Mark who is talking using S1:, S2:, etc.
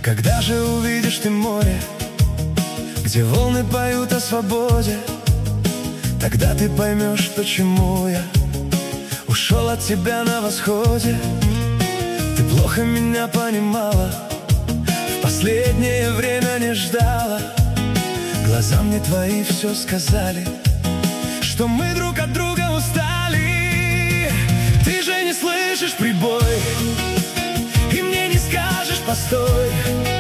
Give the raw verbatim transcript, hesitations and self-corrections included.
S1: Когда же увидишь ты море, где волны поют о свободе, тогда ты поймешь, почему я ушел от тебя на восходе. Ты плохо меня понимала, в последнее время не ждала. Глаза мне твои все сказали, что мы друг от друга устали. Ты же не слышишь прибой, и мне не скажешь постой.